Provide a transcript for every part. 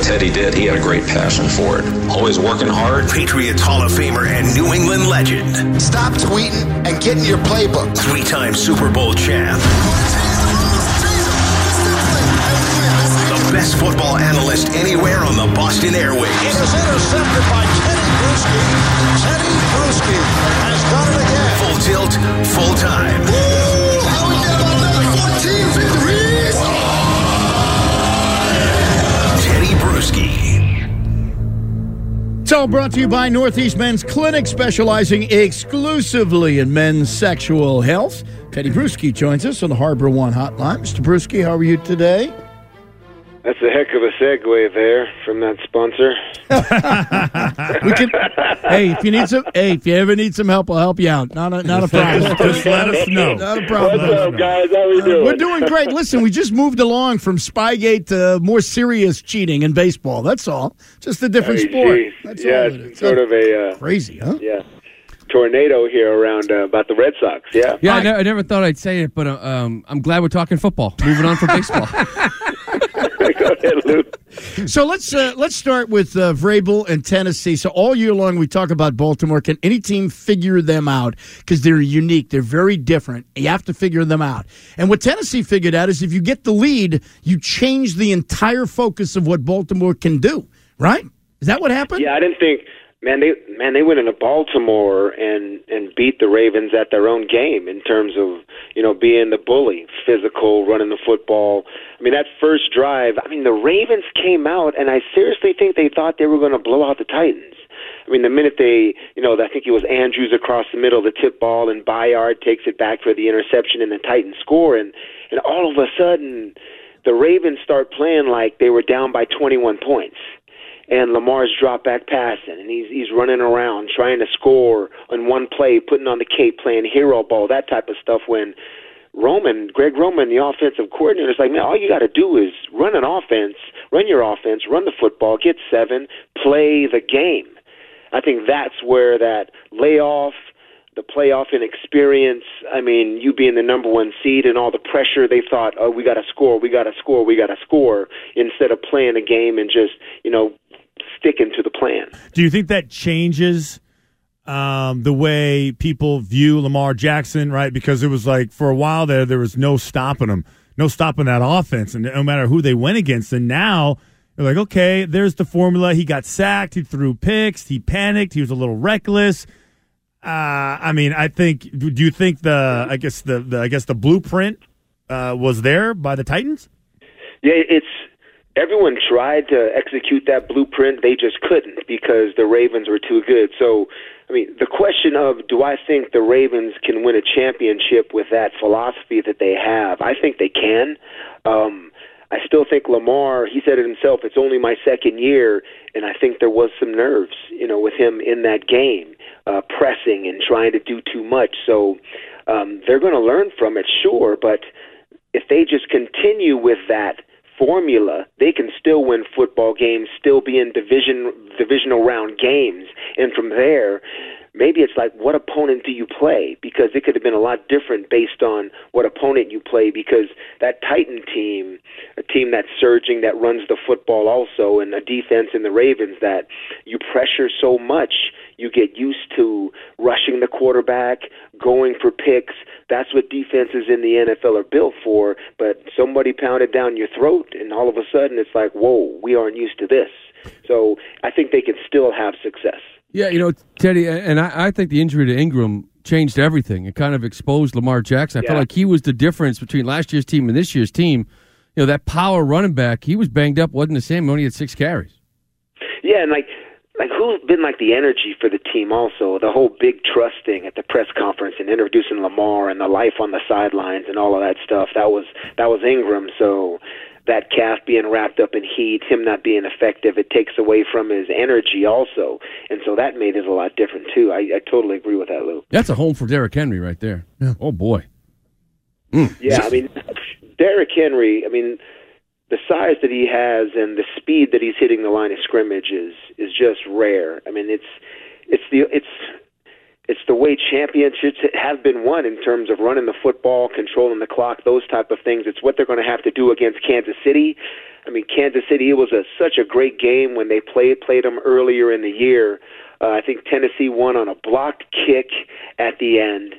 Teddy did, he had a great passion for it. Always working hard. Patriots Hall of Famer and New England legend. Stop tweeting and get in your playbook. Three-time Super Bowl champ. The best football analyst anywhere on the Boston airwaves. It is intercepted by Teddy Bruschi. Teddy Bruschi has done it again. Full tilt, full time. Woo! How we get about another 14 victories? Teddy Bruschi. It's all brought to you by Northeast Men's Clinic, specializing exclusively in men's sexual health. Teddy Bruschi joins us on the Harbor One Hotline. Mr. Bruschi, how are you today? That's a heck of a segue there from that sponsor. If you ever need some help, I'll help you out. Not a problem. Just let us know. Not a problem. What's up, guys? How we doing? We're doing great. Listen, we just moved along from Spygate to more serious cheating in baseball. That's all. Just a different sport. Geez. That's yeah, all it is. it's sort of a crazy, huh? yeah tornado here around about the Red Sox. Yeah. Yeah, I never thought I'd say it, but I'm glad we're talking football. Moving on from baseball. Go ahead, Luke. So let's start with Vrabel and Tennessee. So all year long we talk about Baltimore. Can any team figure them out? Because they're unique. They're very different. You have to figure them out. And what Tennessee figured out is if you get the lead, you change the entire focus of what Baltimore can do. Right? Is that what happened? Yeah, I didn't think. They went into Baltimore and beat the Ravens at their own game in terms of, being the bully, physical, running the football. I mean, that first drive, the Ravens came out, and I seriously think they thought they were going to blow out the Titans. I mean, the minute they, I think it was Andrews across the middle of the tip ball, and Bayard takes it back for the interception, and the Titans score, and all of a sudden, the Ravens start playing like they were down by 21 points. And Lamar's drop back passing, and he's running around trying to score on one play, putting on the cape, playing hero ball, that type of stuff. When Greg Roman, the offensive coordinator, is like, man, all you got to do is run your offense, run the football, get 7, play the game. I think that's where that layoff, the playoff inexperience, you being the number 1 seed and all the pressure, they thought, oh, we got to score, instead of playing a game and just, sticking to the plan. Do you think that changes the way people view Lamar Jackson, right? Because it was like for a while there was no stopping him, no stopping that offense, and no matter who they went against. And now they're like, okay, there's the formula. He got sacked. He threw picks. He panicked. He was a little reckless. I think. Do you think the blueprint was there by the Titans? Yeah, everyone tried to execute that blueprint. They just couldn't because the Ravens were too good. So, the question of do I think the Ravens can win a championship with that philosophy that they have? I think they can. I still think Lamar, he said it himself, it's only my second year, and I think there was some nerves, with him in that game, pressing and trying to do too much. So they're going to learn from it, sure, but if they just continue with that formula, they can still win football games, still be in divisional round games, and from there, maybe it's like, what opponent do you play? Because it could have been a lot different based on what opponent you play, because that Titan team, a team that's surging, that runs the football also, and a defense in the Ravens that you pressure so much, you get used to rushing the quarterback, going for picks. That's what defenses in the NFL are built for, but somebody pounded down your throat, and all of a sudden it's like, whoa, we aren't used to this. So I think they can still have success. Yeah, Teddy, and I think the injury to Ingram changed everything. It kind of exposed Lamar Jackson. I felt like he was the difference between last year's team and this year's team. That power running back, he was banged up, wasn't the same. He only had 6 carries. Yeah, and like who's been like the energy for the team also? The whole big trust thing at the press conference and introducing Lamar and the life on the sidelines and all of that stuff. That was Ingram. So that calf being wrapped up in heat, him not being effective, it takes away from his energy also. And so that made it a lot different too. I totally agree with that, Lou. That's a home for Derrick Henry right there. Yeah. Oh, boy. Yeah, Derrick Henry, the size that he has and the speed that he's hitting the line of scrimmage is just rare. It's the way championships have been won in terms of running the football, controlling the clock, those type of things. It's what they're going to have to do against Kansas City. I mean, Kansas City, it was such a great game when they played them earlier in the year. I think Tennessee won on a blocked kick at the end.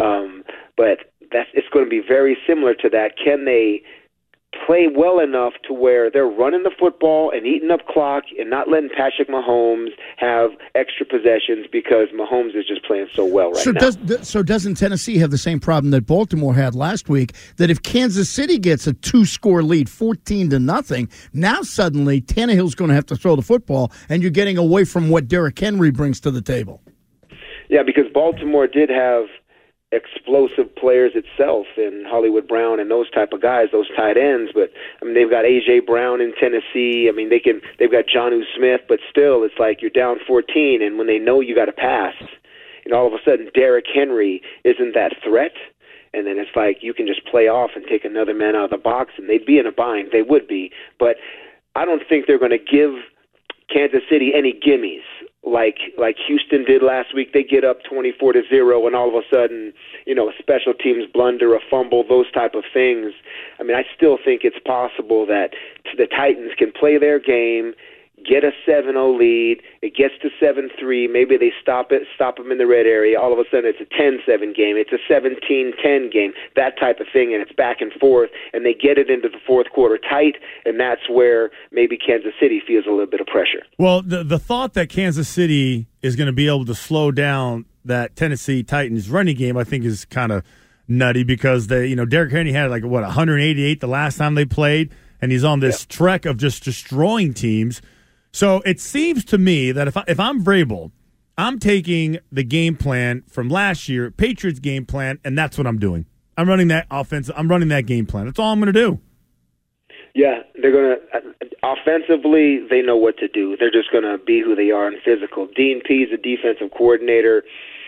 But it's going to be very similar to that. Can they play well enough to where they're running the football and eating up clock and not letting Patrick Mahomes have extra possessions because Mahomes is just playing so well right now? So doesn't Tennessee have the same problem that Baltimore had last week, that if Kansas City gets a 2-score lead, 14-0, now suddenly Tannehill's going to have to throw the football, and you're getting away from what Derrick Henry brings to the table? Yeah, because Baltimore did have explosive players itself in Hollywood Brown and those type of guys, those tight ends. But I mean, they've got A.J. Brown in Tennessee. I mean, they've got Jonnu Smith, but still, it's like you're down 14, and when they know you got to pass, and all of a sudden Derrick Henry isn't that threat, and then it's like you can just play off and take another man out of the box, and they'd be in a bind. They would be, but I don't think they're going to give Kansas City any gimmies like Houston did last week. They get up 24-0, and all of a sudden, a special teams blunder, a fumble, those type of things. I mean, I still think it's possible that the Titans can play their game, get a 7-0 lead, it gets to 7-3, maybe they stop them in the red area, all of a sudden it's a 10-7 game, it's a 17-10 game, that type of thing, and it's back and forth, and they get it into the fourth quarter tight, and that's where maybe Kansas City feels a little bit of pressure. Well, the thought that Kansas City is going to be able to slow down that Tennessee Titans running game, I think, is kind of nutty, because Derrick Henry had 188 the last time they played, and he's on this trek of just destroying teams. So it seems to me that if I'm Vrabel, I'm taking the game plan from last year, Patriots game plan, and that's what I'm doing. I'm running that offense. I'm running that game plan. That's all I'm going to do. Yeah, they're going to offensively. They know what to do. They're just going to be who they are in physical. Dean Pease, the defensive coordinator.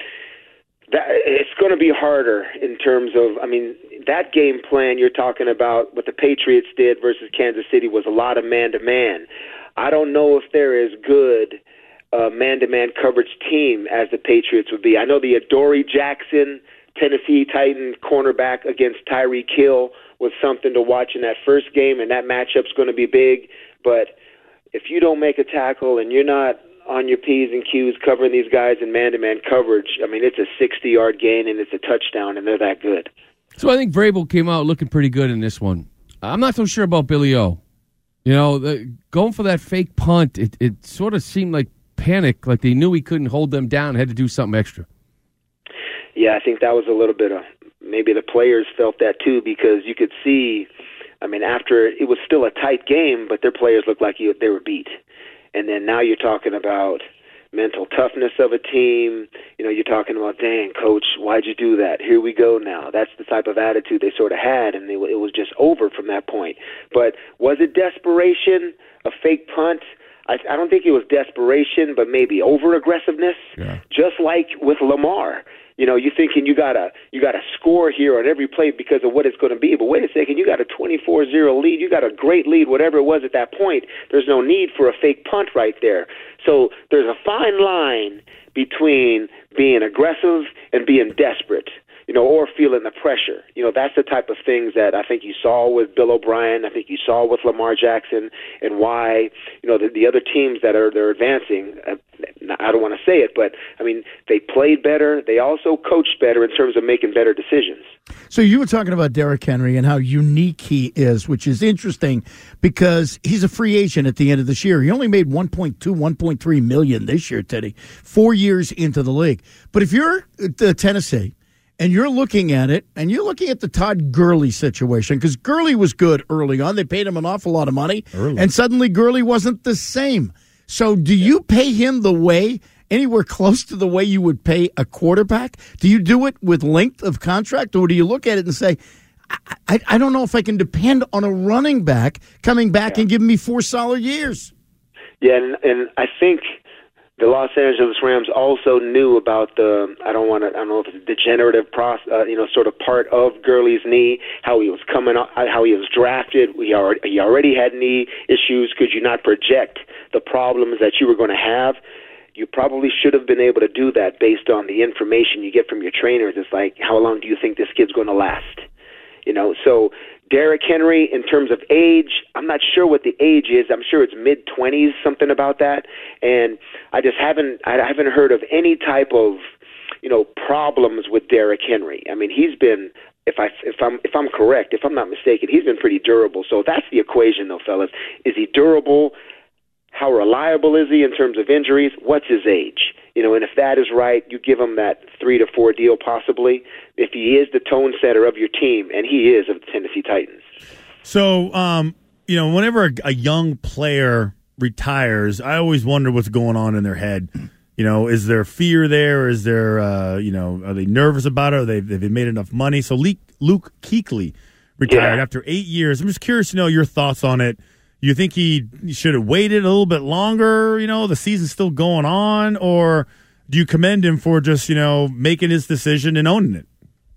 It's going to be harder in terms of. I mean, that game plan you're talking about, what the Patriots did versus Kansas City, was a lot of man-to-man. I don't know if they're as good man-to-man coverage team as the Patriots would be. I know the Adoree Jackson, Tennessee Titan cornerback against Tyreek Hill was something to watch in that first game, and that matchup's going to be big. But if you don't make a tackle and you're not on your P's and Q's covering these guys in man-to-man coverage, I mean, it's a 60-yard gain and it's a touchdown, and they're that good. So I think Vrabel came out looking pretty good in this one. I'm not so sure about Billy O. Going for that fake punt, it sort of seemed like panic, like they knew he couldn't hold them down, had to do something extra. Yeah, I think that was a little bit of, maybe the players felt that too, because you could see, I mean, after it was still a tight game, but their players looked like they were beat. And then now you're talking about mental toughness of a team. You're talking about, dang, coach, why'd you do that? Here we go now. That's the type of attitude they sort of had, and it was just over from that point. But was it desperation, a fake punt? I don't think it was desperation, but maybe over-aggressiveness, just like with Lamar. You're thinking you gotta score here on every play because of what it's going to be. But wait a second, you got a 24-0 lead. You got a great lead, whatever it was at that point. There's no need for a fake punt right there. So there's a fine line between being aggressive and being desperate, or feeling the pressure. That's the type of things that I think you saw with Bill O'Brien. I think you saw with Lamar Jackson, and why, the other teams that they're advancing, I don't want to say it, but, I mean, they played better. They also coached better in terms of making better decisions. So you were talking about Derrick Henry and how unique he is, which is interesting because he's a free agent at the end of this year. He only made $1.3 million this year, Teddy, 4 years into the league. But if you're Tennessee, and you're looking at it, and you're looking at the Todd Gurley situation, because Gurley was good early on. They paid him an awful lot of money, and suddenly Gurley wasn't the same. So do you pay him anywhere close to the way you would pay a quarterback? Do you do it with length of contract, or do you look at it and say, I don't know if I can depend on a running back coming back and giving me 4 solid years? Yeah, and I think the Los Angeles Rams also knew about I don't know if it's a degenerative process, sort of part of Gurley's knee, how he was coming up, how he was drafted. He already had knee issues. Could you not project the problems that you were going to have? You probably should have been able to do that based on the information you get from your trainers. It's like, how long do you think this kid's going to last? So Derrick Henry, in terms of age, I'm not sure what the age is. I'm sure it's mid-20s, something about that. And I haven't heard of any type of, problems with Derrick Henry. I mean, he's been, if I'm correct, if I'm not mistaken, he's been pretty durable. So that's the equation, though, fellas. Is he durable? How reliable is he in terms of injuries? What's his age? And if that is right, you give him that 3 to 4 deal possibly. If he is the tone setter of your team, and he is of the Tennessee Titans. So, whenever a young player retires, I always wonder what's going on in their head. Is there fear there? Is there, are they nervous about it? Have they made enough money? So Luke Kuechly retired after 8 years. I'm just curious to know your thoughts on it. You think he should have waited a little bit longer? The season's still going on, or do you commend him for just making his decision and owning it?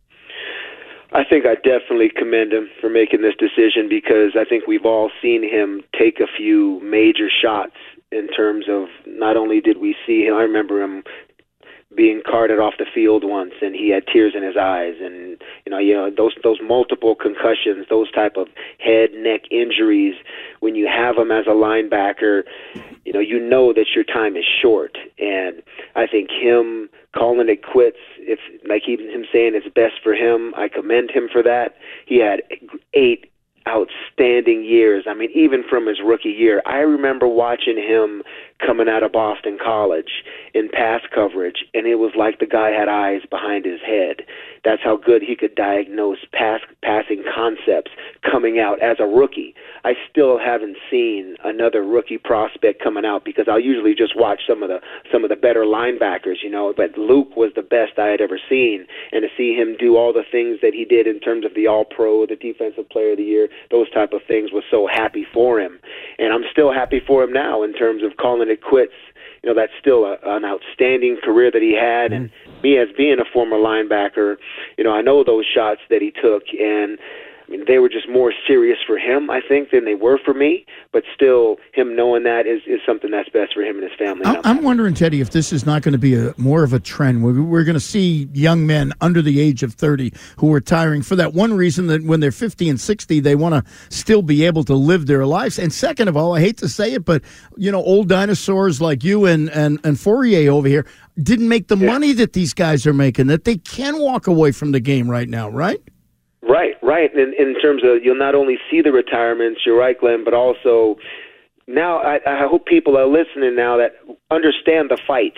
I think I definitely commend him for making this decision, because I think we've all seen him take a few major shots in terms of, not only did we see him, I remember him being carted off the field once, and he had tears in his eyes, and those multiple concussions, those type of head, neck injuries. When you have them as a linebacker, you know that your time is short, and I think him calling it quits, if like even him saying it's best for him, I commend him for that. He had 8 outstanding years. I mean, even from his rookie year, I remember watching him coming out of Boston College in pass coverage, and it was like the guy had eyes behind his head. That's how good he could diagnose passing concepts coming out as a rookie. I still haven't seen another rookie prospect coming out, because I'll usually just watch some of the better linebackers, but Luke was the best I had ever seen, and to see him do all the things that he did in terms of the All-Pro, the Defensive Player of the Year, those type of things, was so happy for him. And I'm still happy for him now in terms of calling it quits. That's still an outstanding career that he had. And me, as being a former linebacker, I know those shots that he took, and I mean, they were just more serious for him, I think, than they were for me. But still, him knowing that is something that's best for him and his family. I'm wondering, Teddy, if this is not going to be more of a trend. We're going to see young men under the age of 30 who are retiring for that one reason, that when they're 50 and 60, they want to still be able to live their lives. And second of all, I hate to say it, but, old dinosaurs like you and Fourier over here didn't make the money that these guys are making, that they can walk away from the game right now, right? Right. In terms of, you'll not only see the retirements, you're right, Glenn, but also now I hope people are listening now that understand the fight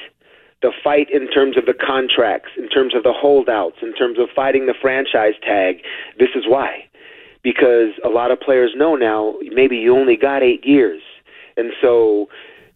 in terms of the contracts, in terms of the holdouts, in terms of fighting the franchise tag. This is why. Because a lot of players know now, maybe you only got 8 years. And so,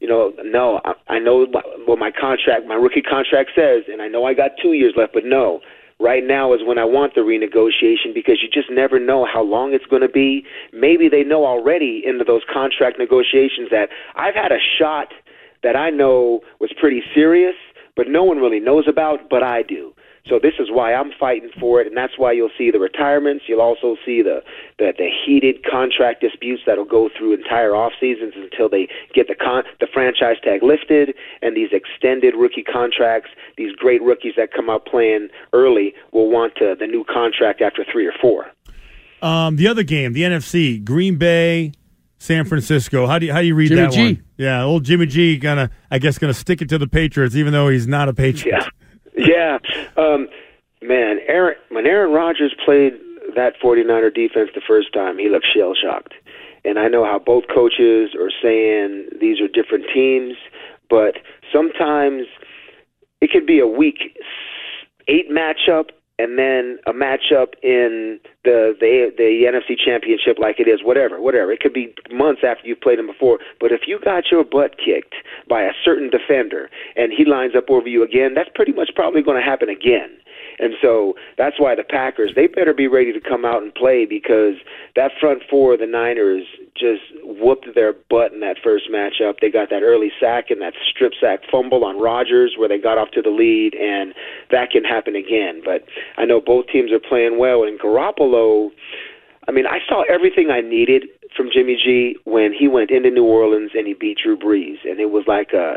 no, I know what my rookie contract says, and I know I got 2 years left, but no. Right now is when I want the renegotiation, because you just never know how long it's going to be. Maybe they know already into those contract negotiations that I've had a shot that I know was pretty serious, but no one really knows about, but I do. So this is why I'm fighting for it, and that's why you'll see the retirements. You'll also see the heated contract disputes that'll go through entire off seasons until they get the franchise tag lifted, and these extended rookie contracts. These great rookies that come out playing early will want the new contract after 3 or 4. The other game, the NFC, Green Bay, San Francisco. How do you read Jimmy that G. one? Yeah, old Jimmy G gonna stick it to the Patriots, even though he's not a Patriot. Yeah. Man, when Aaron Rodgers played that 49er defense the first time, he looked shell-shocked. And I know how both coaches are saying these are different teams, but sometimes it could be a week 8 matchup and then a matchup in the NFC Championship like it is, whatever. It could be months after you've played him before. But if you got your butt kicked by a certain defender and he lines up over you again, that's pretty much probably going to happen again. And so that's why the Packers, they better be ready to come out and play, because that front four of the Niners just whooped their butt in that first matchup. They got that early sack and that strip sack fumble on Rodgers where they got off to the lead, and that can happen again. But I know both teams are playing well, and Garoppolo, I mean, I saw everything I needed from Jimmy G when he went into New Orleans and he beat Drew Brees, and it was like a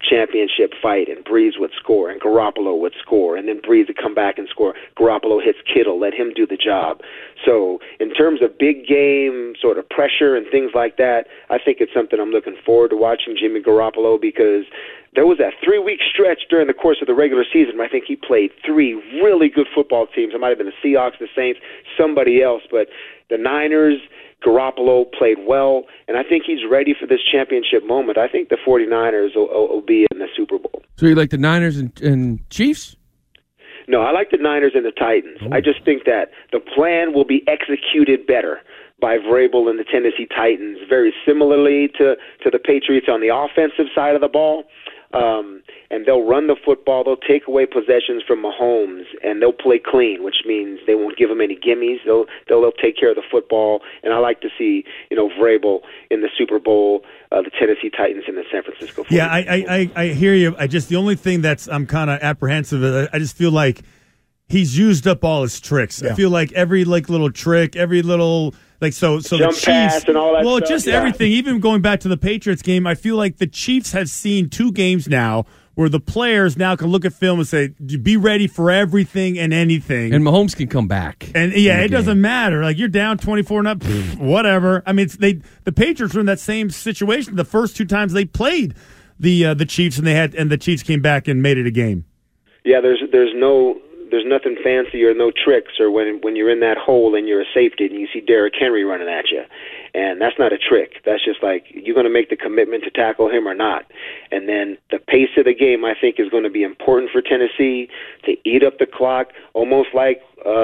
championship fight, and Breeze would score, and Garoppolo would score, and then Breeze would come back and score. Garoppolo hits Kittle, let him do the job. So in terms of big game sort of pressure and things like that, I think it's something I'm looking forward to watching Jimmy Garoppolo, because there was that 3-week stretch during the course of the regular season where I think he played 3 really good football teams. It might have been the Seahawks, the Saints, somebody else, but the Niners, Garoppolo played well, and I think he's ready for this championship moment. I think the 49ers will be in the Super Bowl. So you like the Niners and Chiefs? No, I like the Niners and the Titans. Ooh. I just think that the plan will be executed better by Vrabel and the Tennessee Titans, very similarly to the Patriots on the offensive side of the ball. And they'll run the football, they'll take away possessions from Mahomes, and they'll play clean, which means they won't give him any gimmies. They'll take care of the football, and I like to see, Vrabel in the Super Bowl, the Tennessee Titans in the San Francisco 49ers. Yeah, I hear you. The only thing I'm kind of apprehensive of, I just feel like he's used up all his tricks. Yeah. I feel like every little trick, every little so jump the Chiefs pass and all that well, stuff, just everything. Even going back to the Patriots game, I feel like the Chiefs have seen 2 games now where the players now can look at film and say, "Be ready for everything and anything." And Mahomes can come back. And it doesn't matter. Like, you're down 24-0, whatever. I mean, the Patriots were in that same situation the first 2 times they played the Chiefs, and the Chiefs came back and made it a game. Yeah, there's nothing fancy or no tricks, or when you're in that hole and you're a safety and you see Derrick Henry running at you. And that's not a trick. That's just like, you're going to make the commitment to tackle him or not. And then the pace of the game, I think, is going to be important for Tennessee to eat up the clock, almost like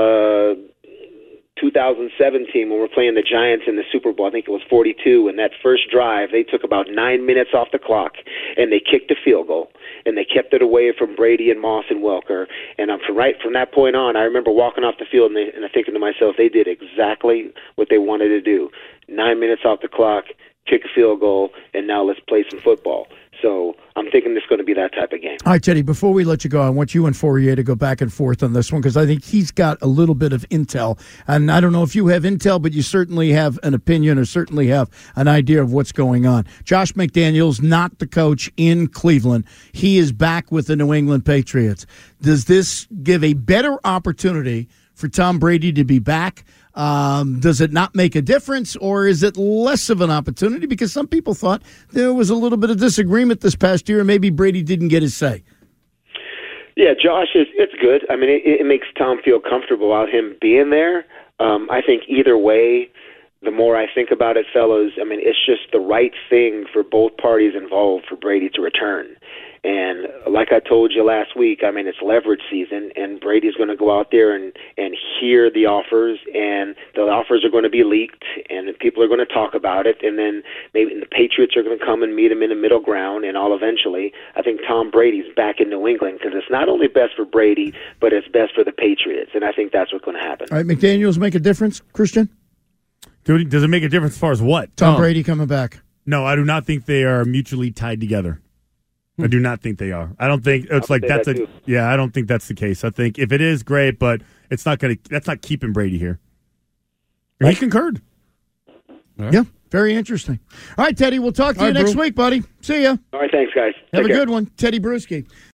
2017 when we're playing the Giants in the Super Bowl. I think it was 42. And that first drive, they took about 9 minutes off the clock, and they kicked a field goal. And they kept it away from Brady and Moss and Welker. And right from that point on, I remember walking off the field and thinking to myself, they did exactly what they wanted to do. 9 minutes off the clock, kick a field goal, and now let's play some football. So I'm thinking it's going to be that type of game. All right, Teddy, before we let you go, I want you and Fourier to go back and forth on this one, because I think he's got a little bit of intel. And I don't know if you have intel, but you certainly have an opinion or certainly have an idea of what's going on. Josh McDaniels, not the coach in Cleveland. He is back with the New England Patriots. Does this give a better opportunity for Tom Brady to be back? Does it not make a difference, or is it less of an opportunity? Because some people thought there was a little bit of disagreement this past year, and maybe Brady didn't get his say. Yeah, Josh, it's good. I mean, it makes Tom feel comfortable about him being there. I think either way, the more I think about it, fellas, I mean, it's just the right thing for both parties involved for Brady to return. And like I told you last week, I mean, it's leverage season, and Brady's going to go out there and hear the offers, and the offers are going to be leaked, and people are going to talk about it, and then maybe the Patriots are going to come and meet him in the middle ground, and all eventually, I think Tom Brady's back in New England, because it's not only best for Brady, but it's best for the Patriots, and I think that's what's going to happen. All right, McDaniels make a difference, Christian? Does it make a difference as far as what? Tom Brady coming back. No, I do not think they are mutually tied together. I do not think they are. I don't think it's like that's a. Yeah, I don't think that's the case. I think if it is, great, but it's not going to. That's not keeping Brady here. He concurred. Right. Yeah, very interesting. All right, Teddy, we'll talk to you next week, buddy. See ya. All right, thanks, guys. Have a good one, Teddy Bruschi.